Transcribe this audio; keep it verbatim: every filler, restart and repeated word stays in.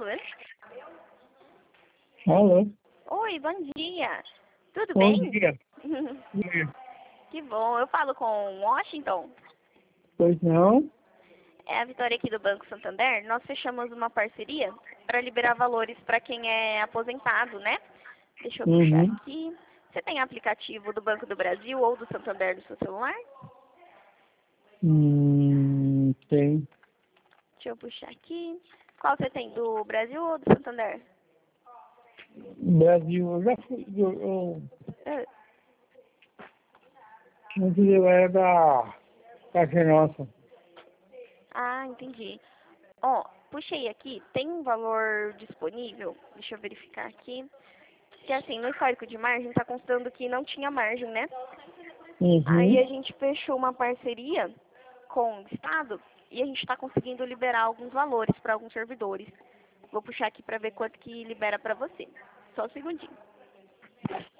falando? Alô? Oi, bom dia. Tudo Bom bem? dia. Que bom. Eu falo com Washington. Pois não? É a Vitória aqui do Banco Santander. Nós fechamos uma parceria para liberar valores para quem é aposentado, né? Deixa eu puxar Uhum. aqui. Você tem aplicativo do Banco do Brasil ou do Santander no seu celular? Hum, tem. Deixa eu puxar aqui. Qual você tem, do Brasil ou do Santander? Brasil, eu já fui. Eu, eu, Ah, antes eu era da Caixa Nossa. Ah, entendi. Ó, puxei aqui, tem um valor disponível? Deixa eu verificar aqui. Que assim, no histórico de margem tá constando que não tinha margem, né? Aí a Uhum. gente fechou uma parceria com o Estado e a gente está conseguindo liberar alguns valores para alguns servidores. Vou puxar aqui para ver quanto que libera para você. Só um segundinho.